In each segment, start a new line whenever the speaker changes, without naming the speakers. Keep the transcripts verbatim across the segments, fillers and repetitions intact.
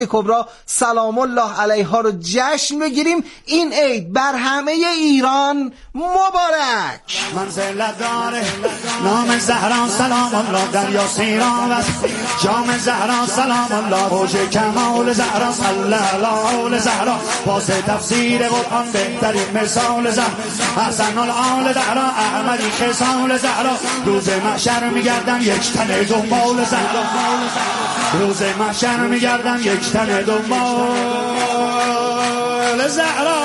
کبری سلام الله علیها رو جشن بگیریم. این عید بر همه ایران مبارک.
منزل داره نام زهرا سلام الله در یاسیران است، جام زهرا سلام الله، اوج کمال زهرا صلی الله زهرا، واسه تفسیر قرآن بهترین مثال زهرا، حسن الآل زهرا احمدی خصال زهرا، روز محشر میگردن یک تن دنبال زهرا، روز محشر میگردن یک تن دنبال زهرا.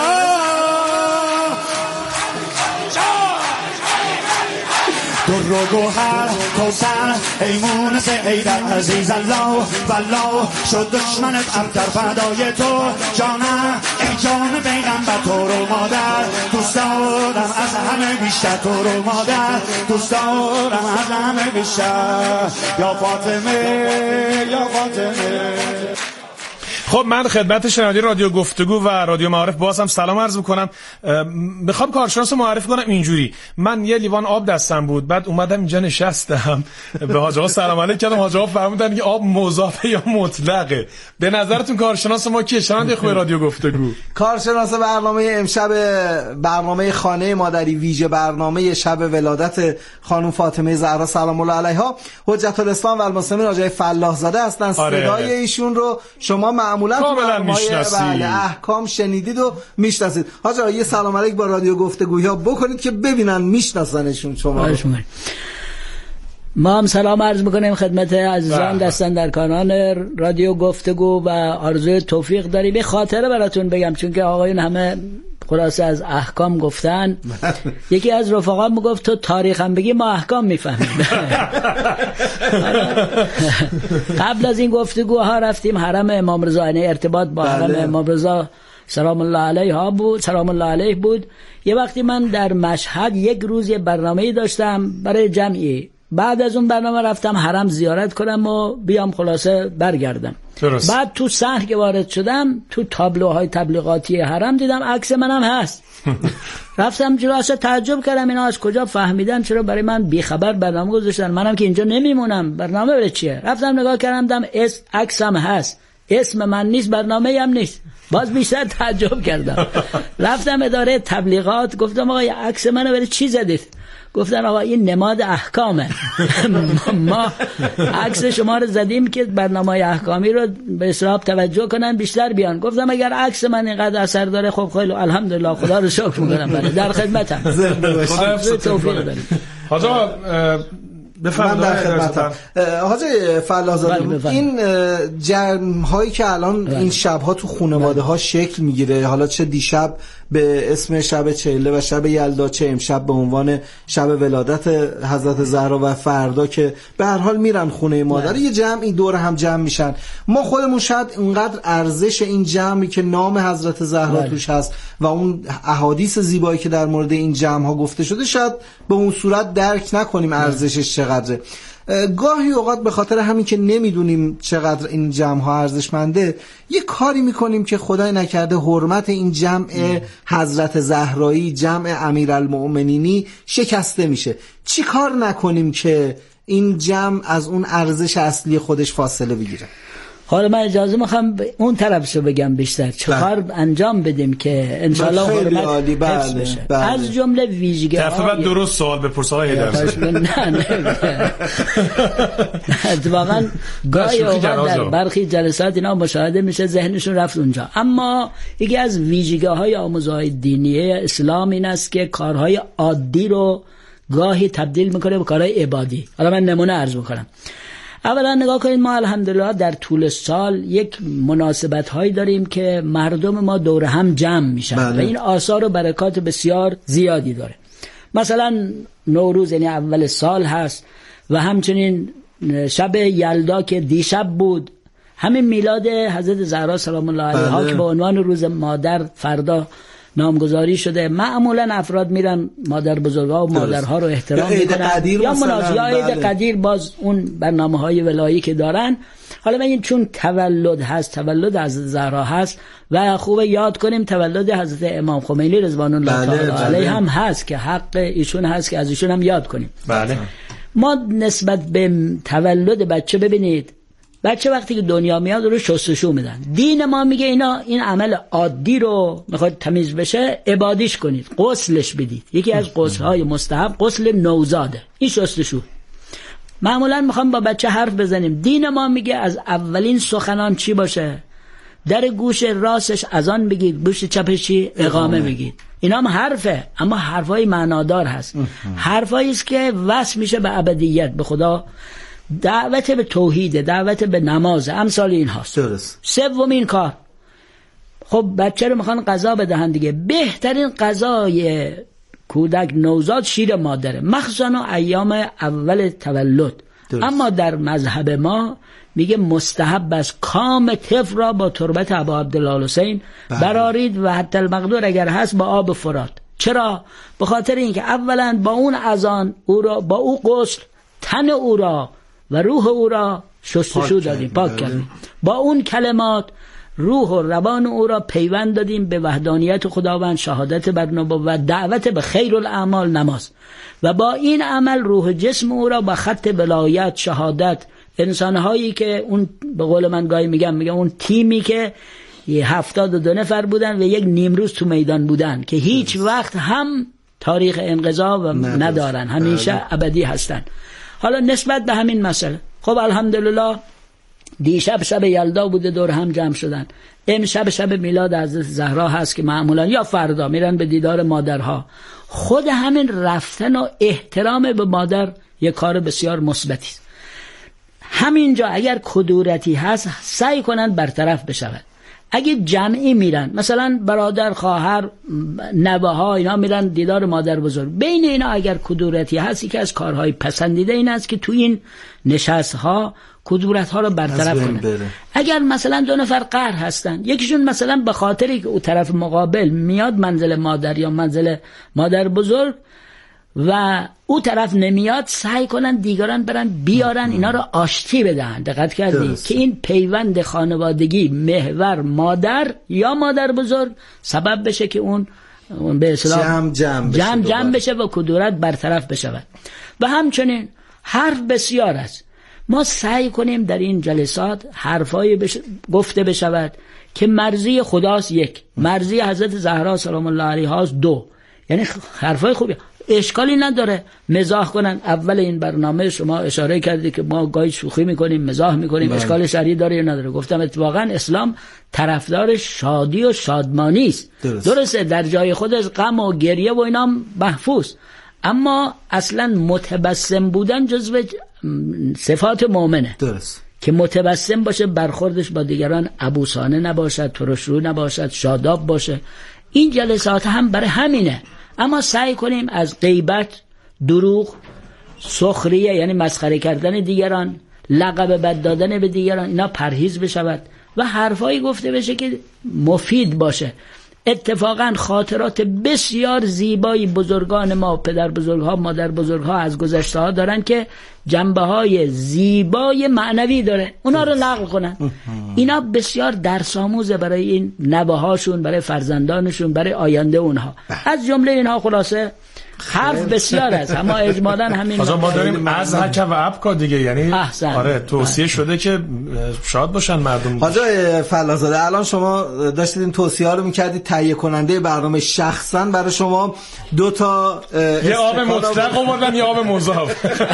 در رو گوهر کوثر ایمون سعیدر عزیز الله والله، شد دشمنت ابتر فدای تو جانم ای جان پیغمبر، تو رو مادر دوست دارم از همه بیشتر، تو رو مادر دوست دارم از همه بیشتر، یا فاطمه یا فاطمه.
خب من خدمت شنوندگان رادیو گفتگو و رادیو معارف باز هم سلام عرض میکنم. میخوام کارشناس رو معرفی کنم. اینجوری من یه لیوان آب دستم بود، بعد اومدم اینجا نشستم، به حاج آقا سلام علیک کردم، حاج آقا فرمودن که آب مضافه یا مطلقه. به نظرتون کارشناس ما کیه؟ شنونده خوب رادیو گفتگو.
کارشناس برنامه امشب برنامه خانه مادری، ویژه برنامه شب ولادت خانم فاطمه زهرا سلام الله علیها، حجت الاسلام و المسلمین حاج فلاح زاده هستن.
آره.
صدای ایشون رو شما معمولا
کاملا میشناسید،
بله احکام شنیدید و میشناسید. حاج آقا یه سلام علیک با رادیو گفتگویا بکنید که ببینن میشناسنشون شما.
ما هم سلام عرض میکنیم خدمت عزیزان دستن در کانال رادیو گفتگو و آرزوی توفیق داریم. به خاطره براتون بگم، چون که آقایون همه خلاصه از احکام گفتن، یکی از رفقا میگفت تو تاریخ هم بگی ما احکام میفهمیم. قبل از این گفتگوها رفتیم حرم امام رضا، یعنی ارتباط با حرم امام رضا سلام الله علیها بود، سلام الله علیه بود. یه وقتی من در مشهد یک روز یه برنامه‌ای داشتم برای جمعی، بعد از اون برنامه رفتم حرم زیارت کنم و بیام خلاصه برگردم. درست. بعد تو شهر که وارد شدم، تو تابلوهای تبلیغاتی حرم دیدم عکس منم هست. رفتم جلو، اصلا تعجب کردم اینا از کجا فهمیدن، چرا برای من بیخبر برنامه گذاشتن، منم که اینجا نمیمونم، برنامه برای چیه؟ رفتم نگاه کردم دیدم اس عکسم هست، اسم من نیست، برنامه هم نیست. باز بیشتر تعجب کردم. رفتم اداره تبلیغات، گفتم آقا عکس منو برای چی زدید؟ گفتن آقا این نماد احکامه. ما عکس شما رو زدیم که برنامه احکامی رو به اصلاح توجه کنن، بیشتر بیان. گفتم اگر عکس من اینقدر اثر داره، خب خیلی الحمدلله، خدا رو شکر میکنم، بله در خدمتم. خدا توفیق بده.
حاجا
من در خدمتم. حاج فلاح زاده، این جمع هایی که الان این شب ها تو خانواده ها شکل میگیره، حالا چه دیشب به اسم شب چهله و شب یلدا، چه امشب به عنوان شب ولادت حضرت زهرا و فردا که به هر حال میرن خونه مادر، یه جمعی دور هم جمع میشن. ما خودمون شاید اونقدر ارزش این جمعی که نام حضرت زهرا توش هست و اون احادیث زیبایی که در مورد این جمع ها گفته شده، شاید به اون صورت درک نکنیم ارزشش چقدره. گاهی اوقات به خاطر همین که نمیدونیم چقدر این جمع ها ارزشمنده، یه کاری میکنیم که خدای نکرده حرمت این جمع حضرت زهرایی، جمع امیرالمؤمنینی شکسته میشه. چی کار نکنیم که این جمع از اون ارزش اصلی خودش فاصله بگیره؟
حالا من اجازه میخوام اون طرفشو بگم بیشتر چه کار انجام بدیم که انشالله حرمت حفظ بشه. بله. از جمله ویژگی ها
دفعه بعد درست سوال بپرس آقای هیدر.
نه نه اتفاقا گاهی اوقات در برخی جلسات اینا مشاهده میشه ذهنشون رفت اونجا. اما یکی از ویژگی های آموزهای دینی اسلام این است که کارهای عادی رو گاهی تبدیل میکنه به کارهای عبادی. حالا من نمونه عرض میکنم. اولا نگاه کنید، ما الحمدلله در طول سال یک مناسبت هایی داریم که مردم ما دور هم جمع میشن. بله. و این آثار و برکات بسیار زیادی داره. مثلا نوروز یعنی اول سال هست و همچنین شب یلدا که دیشب بود، همین میلاد حضرت زهرا سلام الله علیها که به عنوان روز مادر فردا نامگذاری شده. معمولا افراد میرن مادر بزرگا و مادرها رو احترام میکنن، یا مناسبت یا عید قدیر باز اون برنامه‌های ولایی که دارن. حالا ببین چون تولد هست، تولد حضرت زهرا هست و خوبه یاد کنیم تولد حضرت امام خمینی رضوان الله تعالی علیه هم هست که حق ایشون هست که از ایشون هم یاد کنیم.
بله.
ما نسبت به تولد بچه ببینید بچه وقتی که دنیا میاد رو شستشو میدن. دین ما میگه اینا این عمل عادی رو میخواد تمیز بشه عبادیش کنید، غسلش بدید. یکی از غسل‌های مستحب غسل نوزاده، این شستشو. معمولا میخوام با بچه حرف بزنیم، دین ما میگه از اولین سخنان چی باشه؟ در گوش راستش اذان بگید، گوش چپش چی؟ اقامه بگید. اینا هم حرفه، اما حرفای معنادار هست. حرفایی است که وصل میشه به ابدیت، به خدا، دعوت به توحید، دعوت به نماز، امثال این هاست.
درست.
سومین کار، خب بچه رو میخوان غذا بدهن دیگه. بهترین غذای کودک نوزاد شیر مادره، مخصوصا ایام اول تولد. درست. اما در مذهب ما میگه مستحب است کام طفل را با تربت ابا عبدالله حسین برارید و حتی المقدور اگر هست با آب فرات. چرا؟ به خاطر اینکه اولا با اون اذان او را، با او غسل تن او را و روح او را شستشو دادیم، پاک کردیم. با اون کلمات روح و روان او را پیوند دادیم به وحدانیت خداوند، شهادت بر نبوت و دعوت به خیر الاعمال، نماز. و با این عمل روح جسم او را با خط ولایت، شهادت، انسانهایی که اون به قول من گاهی میگم میگم اون تیمی که هفتاد و دو نفر بودن و یک نیمروز تو میدان بودن که هیچ وقت هم تاریخ انقضا و ندارن، همیشه ابدی هستن. حالا نسبت به همین مسئله، خب الحمدلله دیشب شب یلدا بوده، دور هم جمع شدن. امشب شب میلاد حضرت زهرا هست که معمولا یا فردا میرن به دیدار مادرها. خود همین رفتن و احترام به مادر یک کار بسیار مثبتی است. همینجا اگر کدورتی هست سعی کنن برطرف بشود. اگه جمعی میرن، مثلا برادر، خواهر، نوه ها، اینا میرن دیدار مادر بزرگ، بین اینا اگر کدورتی هست، یکی از کارهای پسندیده این است که تو این نشست ها کدورت ها رو برطرف کنن. اگر مثلا دو نفر قهر هستن، یکیشون مثلا به خاطری که او طرف مقابل میاد منزل مادر یا منزل مادر بزرگ و او طرف نمیاد، سعی کنن دیگران برن بیارن اینا رو آشتی بدن. دقت کردید که این پیوند خانوادگی محور مادر یا مادر بزرگ سبب بشه که اون به اصطلاح
جمع جمع بشه,
جمع جمع بشه و کدورت برطرف بشه. و همچنین حرف بسیار است. ما سعی کنیم در این جلسات حرفای بش... گفته بشود که مرضی خداست یک، مرضی حضرت زهرا سلام الله علیها است دو. یعنی حرفای خوبی، اشکالی نداره مزاح کنن. اول این برنامه شما اشاره کردی که ما گاهی شوخی میکنیم، مزاح میکنیم، بله. اشکال شرعی داره یا نداره؟ گفتم اتفاقا اسلام طرفدار شادی و شادمانی است. درست. درسته در جای خودش غم و گریه و اینا محفوظ، اما اصلا متبسم بودن جزو صفات مؤمنه.
درست.
که متبسم باشه، برخوردش با دیگران عبوسانه نباشد، ترشرو نباشد، شاداب باشه. این جلسات هم برای همینه. اما سعی کنیم از غیبت، دروغ، سخریه یعنی مسخره کردن دیگران، لقب بد دادن به دیگران، اینا پرهیز بشود و حرفایی گفته بشه که مفید باشه. اتفاقا خاطرات بسیار زیبایی بزرگان ما، پدر بزرگها، مادر بزرگها از گذشته ها دارن که جنبه های زیبای معنوی داره، اونا رو نقل کنن. اینا بسیار درس آموزه برای این نوه هاشون، برای فرزندانشون، برای آینده اونها. از جمله اینها خلاصه حرف بسیار است، اما اجمالاً همین
مثلا ما داریم از حک و ابکا دیگه، یعنی
احسن.
آره توصیه احسن. شده که شاد باشن مردم.
حاجی فلاح‌زاده الان شما داشتید این توصیه ها رو می‌کردید، تهیه کننده برنامه شخصاً برای شما دو تا
یه آب مطلق آوردن یا آب مضاف،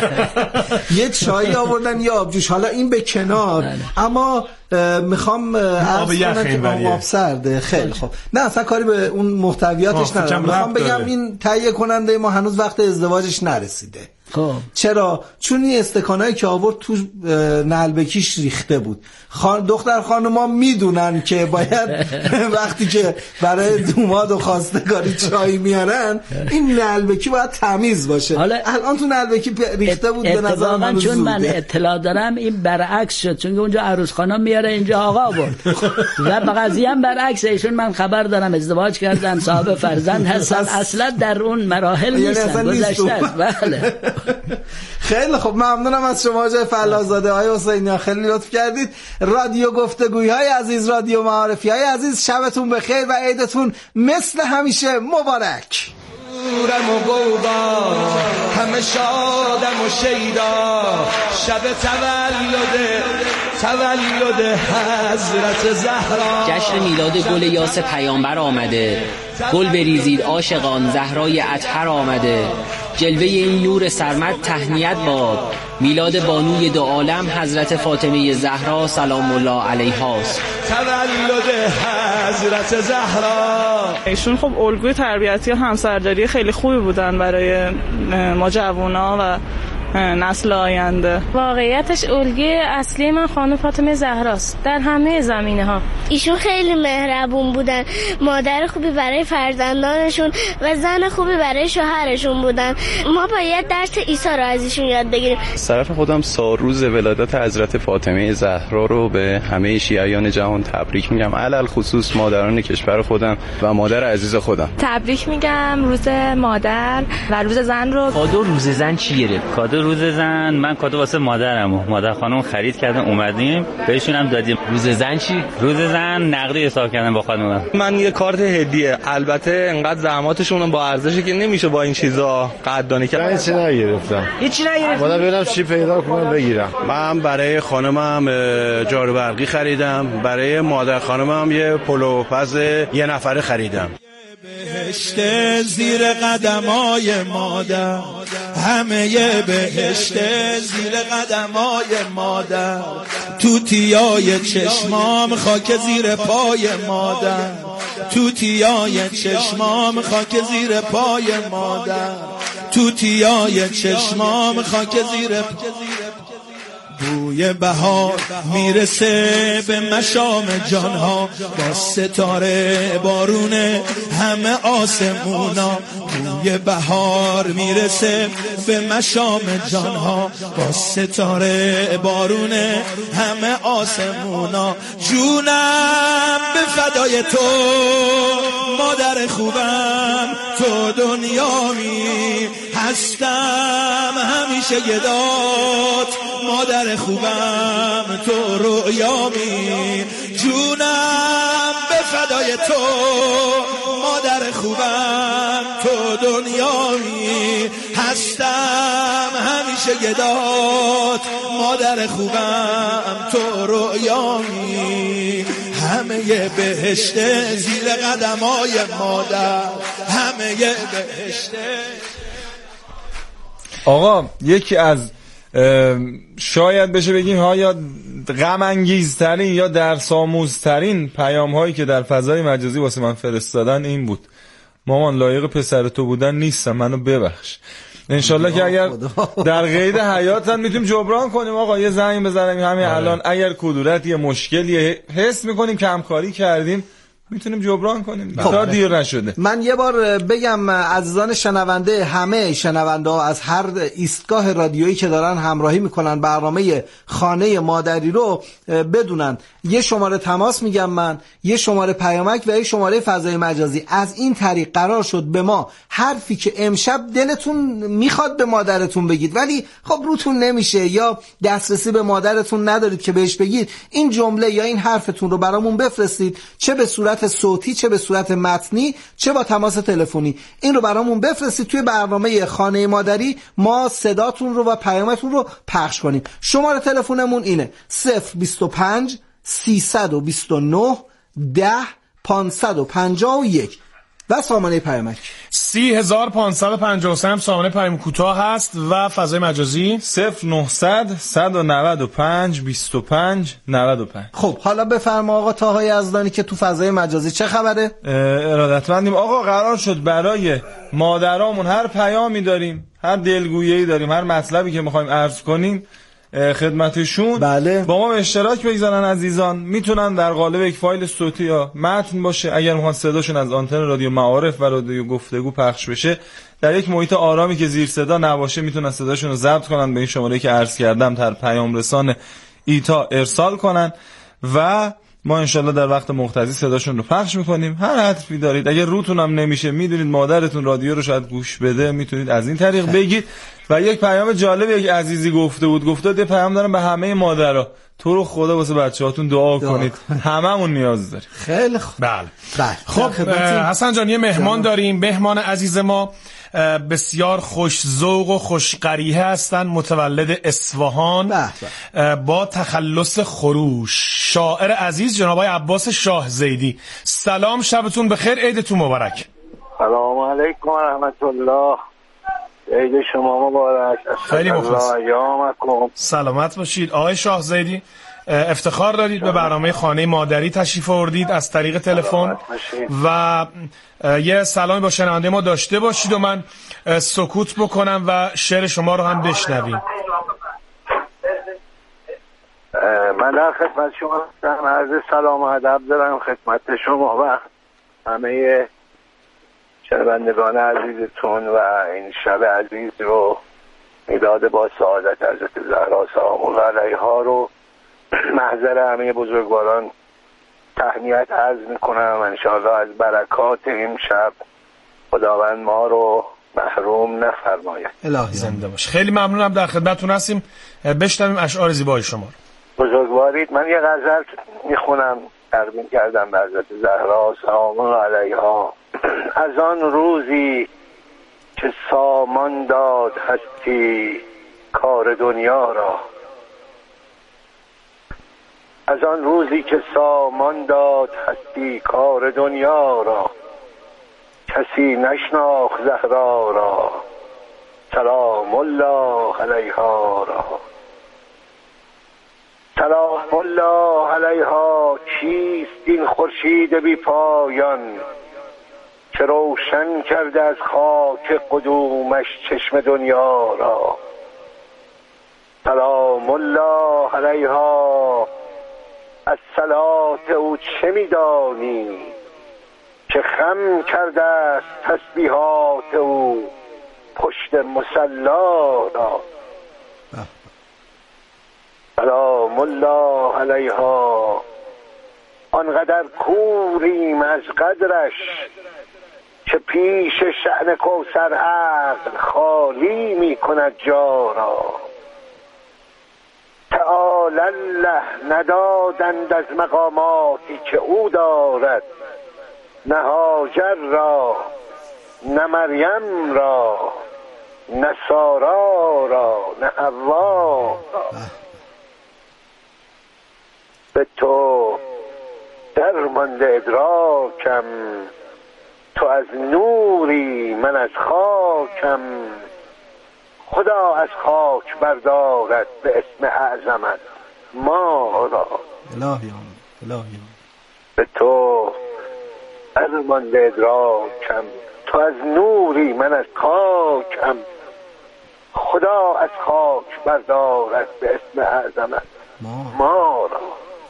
یه چای آوردن یا آب جوش. حالا این به کنار، اما میخوام
آب یخ
آب سرد. خیلی خوب، نه اصلا کاری به اون محتویاتش ندارم. میخوام بگم این تهیه کننده ما هنوز وقت ازدواجش نرسیده.
خب
چرا؟ چون این استکانایی که آورد تو نعلبکیش ریخته بود. خان دختر خانوما میدونن که باید وقتی که برای دوماد و خواستگاری چای میارن این نعلبکی باید تمیز باشه. حالا الان تو نعلبکی ریخته بود. به نظر من
چون من اطلاع دارم این برعکس شد، چون اونجا عروس خانم میاره اینجا آقا بود و قضیه هم برعکسه. ایشون من خبر دارم ازدواج کردن، صاحب فرزند هستن، اصلا در اون مراحل نیستن، گذشته است. بله
خیلی خب، ممنونم از شما جای فلاح‌زاده آقای حسینی، خیلی لطف کردید. رادیو گفتگوی های عزیز، رادیو معارفی های عزیز، شبتون بخیر و عیدتون مثل همیشه مبارک.
رم و گوبا همه شادم و شیدا، شب تولد تولد حضرت زهرا.
جشن میلاد گل یاس پیامبر آمده، گل بریزید عاشقان زهرای اطهر آمده. جلوه این نور سرمد تهنیت باد، میلاد بانوی دو عالم حضرت فاطمه زهرا سلام الله علیهاست.
تولد حضرت زهرا.
ایشون خب الگوی تربیتی و همسرداری خیلی خوبی بودن برای ما جوونا و نسل آینده.
واقعیتش الگوی اصلی من خانم فاطمه زهراست در همه زمینه ها.
ایشون خیلی مهربون بودن، مادر خوبی برای فرزندانشون و زن خوبی برای شوهرشون بودن. ما باید درس عیسی رو از ایشون یاد بگیریم.
از طرف خودم سالروز ولادت حضرت فاطمه زهرا رو به همه شیعیان جهان تبریک میگم، علل خصوص مادران کشور خودم و مادر عزیز خودم.
تبریک میگم روز مادر و روز زن رو.
کادو روز زن چی گرفت؟ کادو روز زن من کادو واسه مادرم و مادر خانم خرید کردن اومدیم بهشون هم دادیم.
روز زن چی؟
روز زن نقدی حساب کردن با خانومم.
من یه کارت هدیه، البته انقدر زحماتشون با ارزشه که نمیشه با این چیزا قدردانی کرد.
من چیزی نگرفتم.
هیچی نگرفتم.
باید ببینم چی پیدا کنم بگیرم.
من برای خانمم جارو برقی خریدم، برای مادر خانمم یه پلو پز یه نفره خریدم.
بهشت زیر قدمای مادر، همه بهشت زیر قدمای مادر، توتیای چشمام خاک زیر پای مادر، توتیای چشمام خاک زیر پای مادر، توتیای چشمام خاک زیر پای. بوی بهار میرسه به مشام جانها، با ستاره بارونه همه آسمونا. بوی بهار میرسه به مشام جانها، با ستاره بارونه همه آسمونا. جونم به فدای تو مادر خوبم، تو دنیامی هستم همیشه گدات. مادر خوبم تو رویامی، جونم به فدای تو مادر خوبم، تو دنیامی هستم همیشه گدات. مادر خوبم تو رویامی، همه بهشت زیر قدمای مادر، همه بهشت.
آقا یکی از شاید بشه بگیم ها یا غم انگیزترین یا درس آموزترین پیام هایی که در فضای مجازی واسه من فرستادن این بود: مامان لایق پسر تو بودن نیستم، منو ببخش. انشالله که اگر در قید حیاتن میتونیم جبران کنیم. آقا یه زنگ بزنیم همین الان، اگر کدورت یه مشکلی حس میکنیم که همکاری کردیم میتونیم جبران کنیم تا دیر نشده.
من یه بار بگم عزیزان شنونده، همه شنونده ها از هر ایستگاه رادیویی که دارن همراهی میکنن برنامه خانه مادری رو بدونن، یه شماره تماس میگم من، یه شماره پیامک و یه شماره فضای مجازی. از این طریق قرار شد به ما حرفی که امشب دلتون میخواد به مادرتون بگید ولی خب روتون نمیشه یا دسترسی به مادرتون ندارید که بهش بگید، این جمله یا این حرفتون رو برامون بفرستید، چه به صورت صوتی، چه به صورت متنی، چه با تماس تلفنی. این رو برامون بفرستید توی برنامه خانه مادری، ما صداتون رو و پیامتون رو پخش کنیم. شماره تلفنمون اینه: صفر بیست و پنج سیصد و بیست و نه ده پانصد و پنجاه و یک و سامانه پیامک
سی هزار پانصد و پنجاه و سه هم سامانه پیام کوتاه هست و فضای مجازی
صفر نهصد صد و نود و پنج بیست و پنج نود و پنج.
خب حالا بفرما آقا طاهای یزدانی که تو فضای مجازی چه خبره؟
ارادتمندیم آقا. قرار شد برای مادرامون هر پیامی داریم، هر دلگویی داریم، هر مطلبی که میخوایم عرض کنیم خدمتشون،
بله،
با ما به اشتراک بگذارن. عزیزان میتونن در قالب یک فایل صوتی یا متن باشه، اگر میخوان صداشون از آنتن رادیو معارف و رادیو گفتگو پخش بشه در یک محیط آرامی که زیر صدا نباشه، میتونن صداشون رو ضبط کنن، به این شماره که عرض کردم در پیام رسان ایتا ارسال کنن و ما انشالله در وقت مقتضی صداشون رو پخش میکنیم. هر حرفی دارید، اگر روتون هم نمیشه، میدونید مادرتون رادیو رو شاید گوش بده، میتونید از این طریق بگید. و یک پیام جالب یک عزیزی گفته بود، گفته یه پیام دارم به همه مادرها، تو رو خدا واسه بچه‌هاتون دعا کنید، هممون نیاز داریم.
خیلی خوب.
بله
بله.
خب حسن جان یه مهمان داریم، مهمان عزیز ما بسیار خوش ذوق و خوش قریحه هستند، متولد اصفهان با تخلص خروش. شاعر عزیز جناب آقای عباس شاه زیدی، سلام، شبتون بخیر، عیدتون مبارک.
سلام علیکم و رحمت الله، عید شما مبارک.
خیلی مخلص، سلامت باشید. آقای شاه زیدی، افتخار دارید به برنامه خانه مادری تشریف آوردید از طریق تلفن و یه سلامی با شنونده ما داشته باشید و من سکوت بکنم و شعر شما رو هم بشنویم.
من در خدمت شما هستم، عرض سلام و ادب دارم خدمت شما و همه شنوندگان عزیزتون و این شب عزیز رو میلاد با سعادت حضرت زهرا سلام الله علیها رو محضر همه بزرگواران تهنیت عرض میکنم. انشاءالله از برکات این شب خداوند ما رو محروم نفرماید.
الهی زنده باش. خیلی ممنونم، در خدمتتون هستیم. بشنویم اشعار زیبای شما.
بزرگوارید، من یه غزل میخونم تقدیم کردم به حضرت زهرا سلام الله علیها. از آن روزی که سامان داد هستی کار دنیا را، از آن روزی که سامان داد هستی کار دنیا را، کسی نشناخت زهرا را سلام الله علیها را. سلام الله علیها چیست این خورشید بی پایان، که روشن کرده از خاک قدومش چشم دنیا را. سلام الله علیها از صلات او چه میدانی، که خم کرده است تسبیحات او پشت مصلا را. سلام الله علیها آنقدر کوریم از قدرش، که پیش شأن کوثر عقل خالی می کند جا را. تعالی الله ندادند از مقاماتی که او دارد، نه هاجر را نه مریم را نه سارا را نه حوا. به تو درمانده ادراکم، تو از نوری من از خاکم. خدا از خاک بردارد به اسم اعظمت ما را.
الهی الهی
به تو درمانده ادراکم، تو از نوری من از خاکم. خدا از خاک بردارد به اسم اعظمت ما را.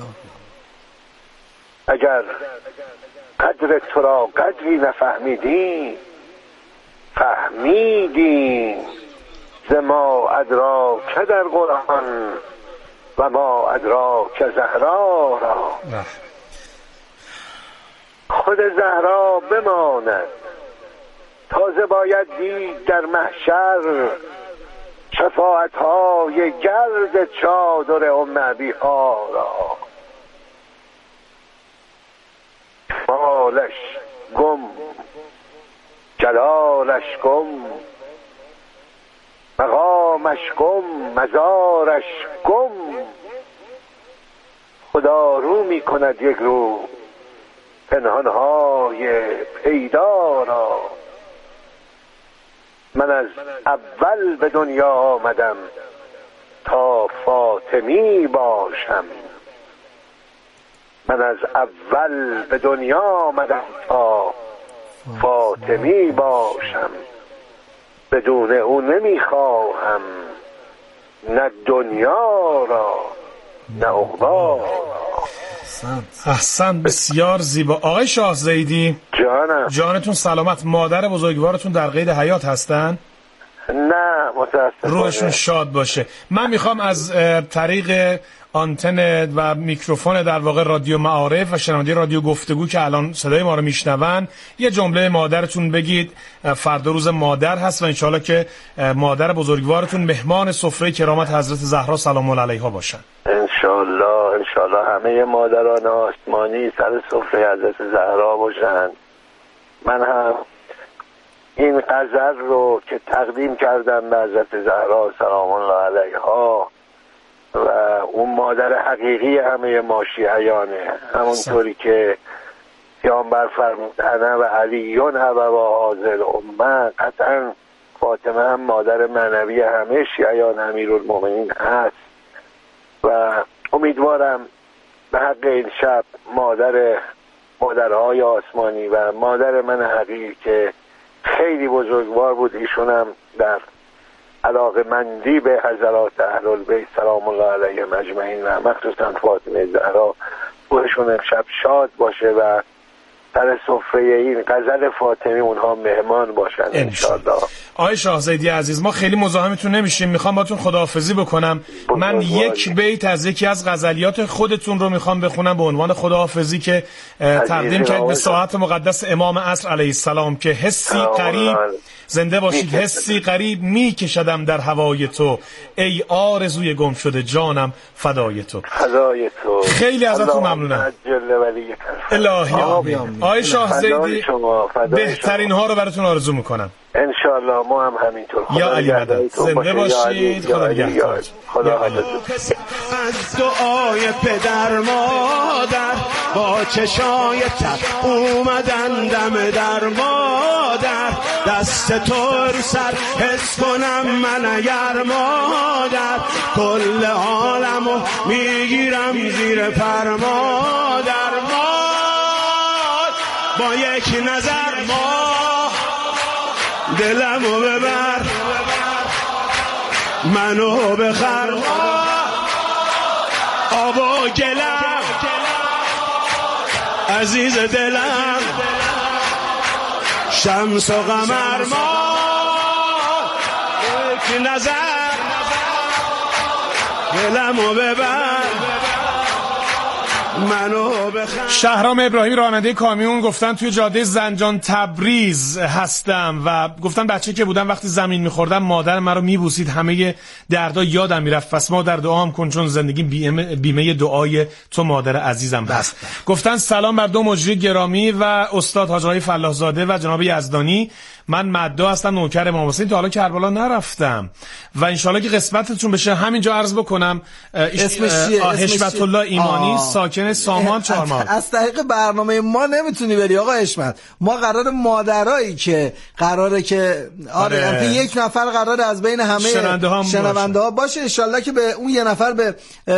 اگر قدر تو را قدری نفهمیدیم، فهمیدیم ز ما ادراک در قرآن و ما ادراک زهرا را. خود زهرا بماند، تازه باید دید در محشر شفاعت های گرد چادر ام ابیها را. مالش گم، جلالش گم، مقامش گم، مزارش گم. خدا رو می کند یک رو پنهانهای پیدا را. من از اول به دنیا آمدم تا فاطمی باشم. من از اول به دنیا آمدم تا فاطمی باشم. بدون او نمیخواهم نه دنیا را نه عقبا.
احسن، بسیار زیبا. آقای شاه زیدی،
جانم،
جانتون سلامت. مادر بزرگوارتون در قید حیات هستن؟
نه متاسفانه.
روحشون شاد باشه. من میخوام از طریق آنتن و میکروفون در واقع رادیو معارف و شنونده رادیو گفتگو که الان صدای ما رو میشنون یه جمله مادرتون بگید. فردا روز مادر هست و انشالله که مادر بزرگوارتون مهمان سفره کرامت حضرت زهرا سلام الله علیها باشن.
انشالله انشالله همه مادران آسمانی سر سفره حضرت زهرا باشن. من هم این غزل رو که تقدیم کردم به حضرت زهرا سلام الله علیها و اون مادر حقیقی همه ما شیعیانه، همونطوری که پیامبر فرمود انا و علیون ابوا هذه الامه، قطعا فاطمه هم مادر معنوی همه شیعیان امیرالمومنین هست و امیدوارم به حق این شب مادر مادرهای آسمانی و مادر من حقیقی که خیلی بزرگوار بود، ایشونم در علاقه‌مندی به حضرات اهل البیت سلام الله علیهم اجمعین و مخصوصا فاطمه زهرا خودشون امشب شاد باشه و سر سفره این غزل فاطمی اونها مهمان باشن انشالله.
آقای شاهزیدی عزیز، ما خیلی مزاحمتون نمیشیم، میخوام باتون خداحافظی بکنم. من یک بیت از یکی از غزلیات خودتون رو میخوام بخونم به عنوان خداحافظی که تقدیم کرد به ساعت مقدس امام عصر علیه السلام که حسی قریب زنده باشید، حسی قریب میکشدم در هوای تو، ای آرزوی گم شده جانم فدای تو.
فدای تو.
خیلی ازتون ممنونم. الهی آمین. آقای شاهزیدی بهترین ها رو براتون آرزو میکنم.
انشالله ما هم همینطور.
یا علی مدد. زنده باشید. خدا نگهدار.
خدا
از دعای پدر مادر با چشای تر اومدن دم در مادر، دست تو رو سر حس کنم من اگر مادر، کل عالمو میگیرم زیر پر مادر، ماد با یک نظر ما دلمو ببر منو بخر، آب و گلم عزیز دلم، شمس و قمر ما یک نظر دلمو ببر منو بخر.
شهرام ابراهیم راننده کامیون گفتن توی جاده زنجان تبریز هستم و گفتن بچه که بودم وقتی زمین میخوردم مادر من رو میبوسید، همه دردا یادم میرفت، پس مادر دعام کن چون زندگی بیمه دعای تو مادر عزیزم هست. گفتن سلام بر دو مجری گرامی و استاد حاج آقای فلاح زاده و جناب یزدانی، من مدعا هستم نوکر امام حسین، تا حالا کربلا نرفتم و انشالله که قسمتتون بشه. همینجا عرض بکنم
اسمش چیه؟
حشمت الله ایمانی، ساکن سامان چهارماه.
از طریق برنامه ما نمیتونی بری آقا حشمت، ما قرار مادرایی که قراره که آره, آره. یک نفر قراره از بین همه شنونده ها باشه، انشالله که به اون یه نفر به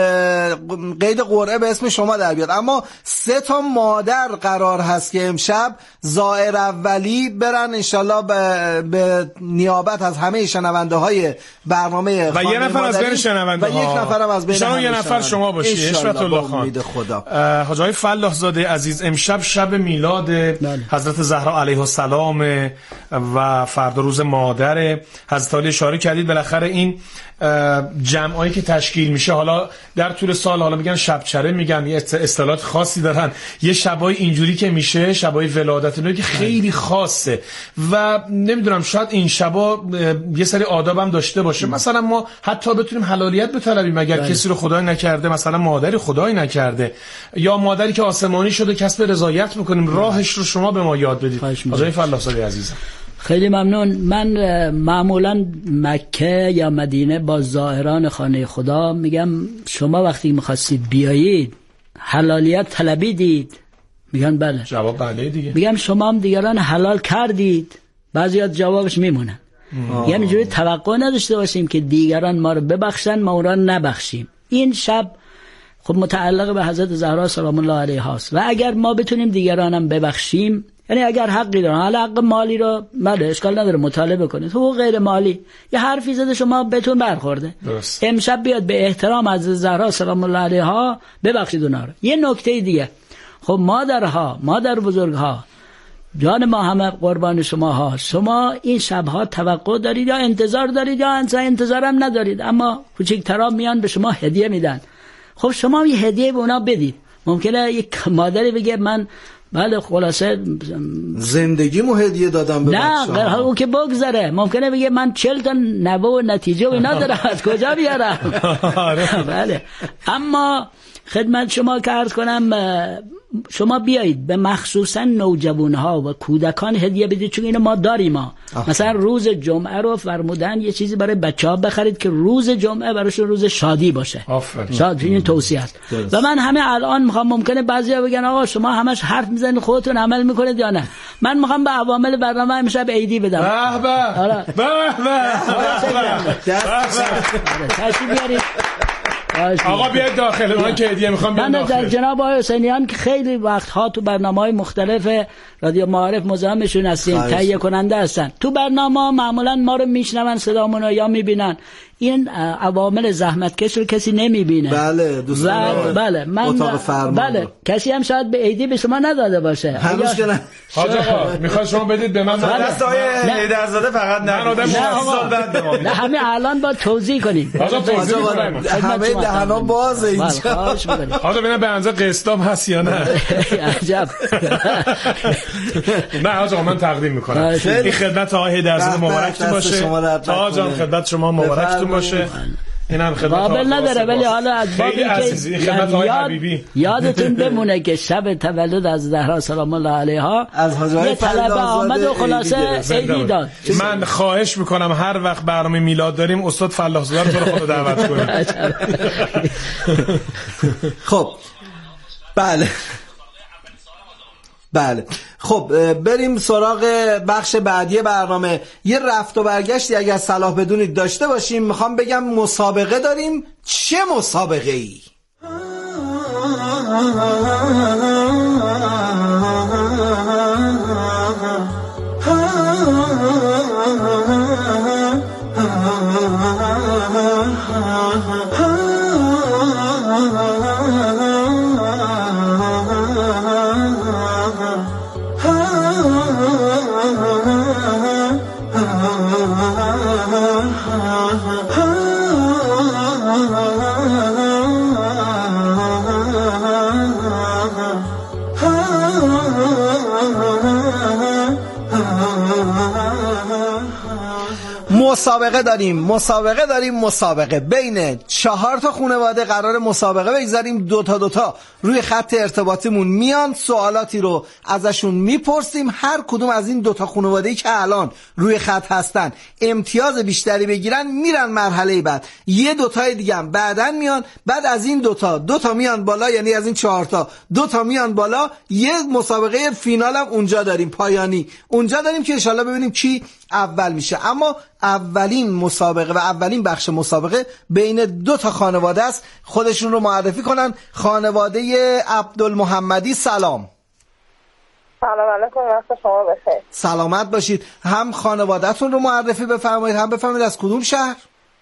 قید قرعه به اسم شما در بیاد. اما سه تا مادر قرار هست که امشب زائر اولی برن انشالله به, به نیابت از همه شنونده های برنامه
و یه نفر از بین شنونده ها
و یک نفر هم از بین
شما، یه نفر شما باشی. حشمت الله خان حاج آقای فلاح زاده عزیز، امشب شب میلاد حضرت زهرا علیه السلام و فردا روز مادر حضرت علی اشاره کردید. بالاخره این جمعایی که تشکیل میشه حالا در طول سال، حالا میگن شبچره، میگن یه اصطلاحات خاصی دارن، یه شبای اینجوری که میشه شبای ولادت اینو که خیلی خاصه و نمیدونم شاید این شبا یه سری آدابم داشته باشه، مثلا ما حتی بتونیم حلالیت بطلبیم اگر بله. کسی رو خدای نکرده مثلا مادری خدای نکرده یا مادری که آسمانی شده کسب رضایت بکنیم، راهش رو شما به ما یاد بدید. آقای فلاح زاده عزیزم
خیلی ممنون. من معمولا مکه یا مدینه با زائران خانه خدا میگم شما وقتی میخواستید بیایید حلالیت طلبیدید؟ میگن بله.
جواب بله دیگه.
میگم شما هم دیگران حلال کردید؟ بعضیات جوابش میمونن. یعنی جوری توقع نداشته باشیم که دیگران ما رو ببخشن ما اون را نبخشیم. این شب خب متعلق به حضرت زهرا سلام الله علیها است و اگر ما بتونیم دیگرانم ببخشیم، یعنی اگر حقی دارن، حالا حق مالی رو بله اشکال نداره مطالبه کنید، حقوق غیر مالی یه حرفی زده شما بهتون برخورده، درست. امشب بیاد به احترام از زهرا سلام الله علیها ببخشید اونا رو. یه نکته دیگه، خب مادرها، مادر بزرگها، جان ما همه قربان شما ها، شما این شبها توقع دارید یا انتظار دارید یا انتظار هم ندارید، اما کوچکترا میان به شما هدیه میدن، خب شما یه هدیه به اونا بدید. ممکنه یک مادری بگه من بله خلاصه
زندگیمو هدیه دادم به
نه
بچه‌ها.
او که بگذره ممکنه بگه من چهل تا نوه و نتیجه و اینا دارم از کجا بیارم. بله اما خدمت شما که عرض کنم شما بیایید به مخصوصا نوجوانها و کودکان هدیه بدید چون اینو ما داریم ما. مثلا روز جمعه رو فرمودن یه چیزی برای بچه‌ها بخرید که روز جمعه براشون روز شادی باشه. شاد این توصیه است. و من همه الان میخوام ممکنه بعضیا بگن آقا شما همش حرف میزنید خودتون عمل میکنید یا نه. من میخوام به عوامل برنامه امشب عیدی بدم.
به به به به
تشریف بیارید.
آقا بیاید داخل من که هدیه میخوام بیام داخل.
من جناب آقای حسینیان که خیلی وقتها تو برنامه‌های مختلف رادیو معارف مزاحمشون هستیم، تهیه کننده هستن. تو برنامه معمولا ما رو میشنون صدامونو یا میبینن. این عوامل زحمتکش رو کسی نمیبینه.
بله دوستان.
بله من
اتاق فرمان.
بله کسی هم شاید به عیدی به شما نداده باشه.
هنوز که نه.
حاج آقا میخواد شما بدید به من.
دست آقای هیدرزاده فقط نه.
من آدم سال بعد به ما.
نه همین الان با توضیح کنیم.
حاج آقا توضیح کنیم.
همه دهنا بازه اینجا.
حالا ببینم به اندازه قسطام هست یا نه.
عجب.
نه حاج آقا من تقدیم میکنم. این خدمت آقای هیدرزاده مبارکتون باشه. حاج آقا خدمت شما مبارکتون باشه. اینم خدمت
قابل نداره ولی حالا از بابی
که خدمت آقای حبیبی
یادتون بمونه که شب تولد از زهرا سلام الله علیها
از حاجای
طلبه آمد و خلاصه عیدی داد.
من خواهش میکنم هر وقت برنامه میلاد داریم استاد فلاح زاده رو خود دعوت کنیم.
خب بله بله خب بریم سراغ بخش بعدی برنامه. یه رفت و برگشتی اگر صلاح بدونید داشته باشیم. میخوام بگم مسابقه داریم. چه مسابقه ای؟ مسابقه داریم مسابقه داریم مسابقه بین چهار تا خانواده قرار مسابقه بگذاریم. دوتا دوتا روی خط ارتباطیمون میان، سوالاتی رو ازشون میپرسیم. هر کدوم از این دوتا خانواده‌ای که الان روی خط هستن امتیاز بیشتری بگیرن میرن مرحله بعد. یه دوتای دیگه هم بعدن میان. بعد از این دوتا دوتا میان بالا، یعنی از این چهار تا دوتا میان بالا. یه مسابقه فینال هم اونجا داریم، پایانی اونجا داریم که انشالله ببینیم کی اول میشه. اما اولین مسابقه و اولین بخش مسابقه بین دو تا خانواده است. خودشون رو معرفی کنن. خانواده عبدالمحمدی سلام.
سلام علیکم، وقت شما بخیر.
سلامت باشید. هم خانواده‌تون رو معرفی بفرمایید، هم بفرمایید از کدوم شهر؟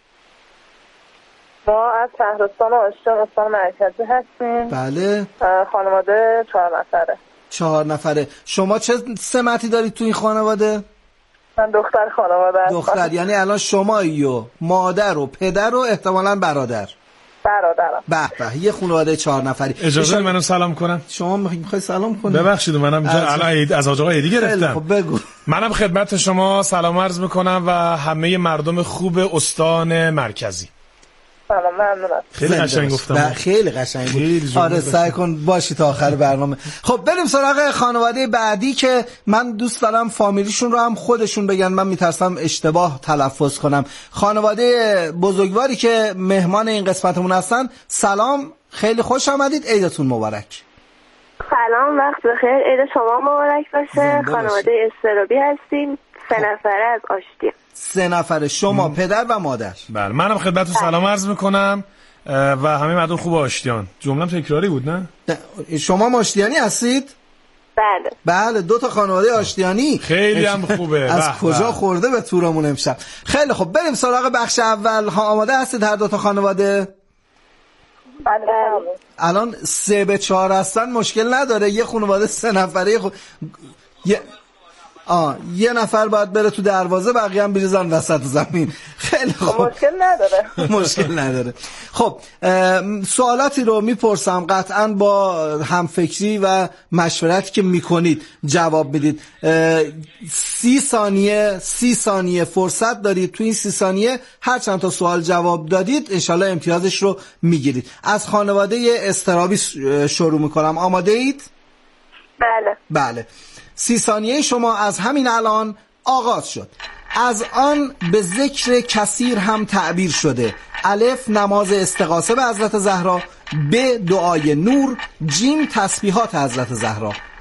ما از شهرستان آشتیان استان مرکزی هستیم.
بله.
خانواده چهار نفره.
چهار نفره. شما چه سمتی دارید تو این خانواده؟
من دختر خانواده هستم.
دختر، یعنی الان شمایی و مادر و پدر و احتمالاً برادر.
برادرم.
به به، یه خانواده چهار نفری.
اجازه منو سلام کنم؟
شما میخوای سلام کنید؟
ببخشید منم الان از آقا هدی گرفتم.
خب بگو.
منم خدمت شما سلام عرض میکنم و همه مردم خوب استان مرکزی.
سلام، ممنونم.
خیلی قشنگ گفتم.
خیلی قشنگ بود. آره سعی کن باشی تا آخر برنامه. خب بریم سراغ خانواده بعدی که من دوست دارم فامیلیشون رو هم خودشون بگن، من میترسم اشتباه تلفظ کنم. خانواده بزرگواری که مهمان این قسمتمون هستن، سلام، خیلی خوش آمدید. عیدتون مبارک.
سلام، وقت بخیر. عید شما مبارک باشه. خانواده استرابی هستیم، سه نفره از آشتیان.
سه نفره، شما م. پدر و مادر.
بله، منم خدمتتون سلام عرض میکنم و همه مردم خوب آشتیان. جمله‌ام تکراری بود نه؟
شما آشتیانی هستید؟
بله.
بله، دو تا خانواده آشتیانی.
خیلی هم خوبه.
از کجا خورده به تورمون امشب. خیلی خوب، بریم سراغ بخش اول. ها آماده هستید هر دو تا خانواده؟
بله.
الان سه به چهار هستن، مشکل نداره. یه خانواده سه نفره خو... یه آه یه نفر باید بره تو دروازه، بقیه هم بریزن وسط زمین. خیلی خوب،
مشکل نداره.
مشکل نداره. خب سوالاتی رو میپرسم، قطعا با همفکری و مشورتی که میکنید جواب میدید. سی ثانیه سی ثانیه فرصت دارید، تو این سی ثانیه هر چند تا سوال جواب دادید انشالله امتیازش رو میگیرید. از خانواده استرابی شروع میکنم. آماده اید؟
بله.
بله. سی ثانیه شما از همین الان آغاز شد. از آن به ذکر کثیر هم تعبیر شده: الف نماز استغاثه به حضرت زهرا، ب دعای نور، جیم تسبیحات حضرت زهرا.